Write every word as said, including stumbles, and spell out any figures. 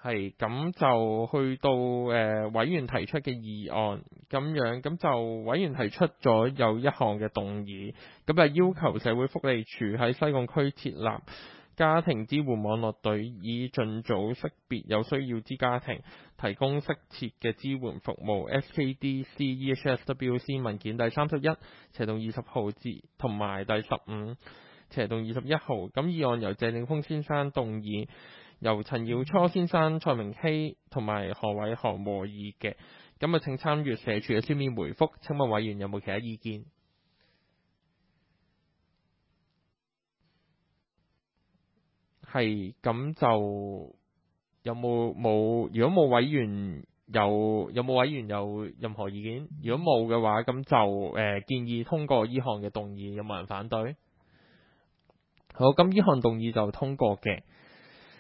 係咁就去到誒、呃、委員提出嘅議案咁樣，咁就委員提出咗有一項嘅動議，咁就要求社會福利署喺西貢區設立家庭支援網絡隊，以盡早識別有需要之家庭，提供適切嘅支援服務。S K D C E H S W C 文件第三十一斜動二十號至同埋第十五斜動二十一號，咁議案由謝定峰先生動議，由陳耀初先生、蔡明熙同埋何偉航和議嘅，咁啊請參閱社署嘅書面回覆。請問委員有冇其他意見？係咁就有冇冇？如果冇委員有有冇委員有任何意見？如果冇嘅話，咁就誒、呃、建議通過呢項嘅動議。有冇人反對？好，咁呢項動議就通過嘅。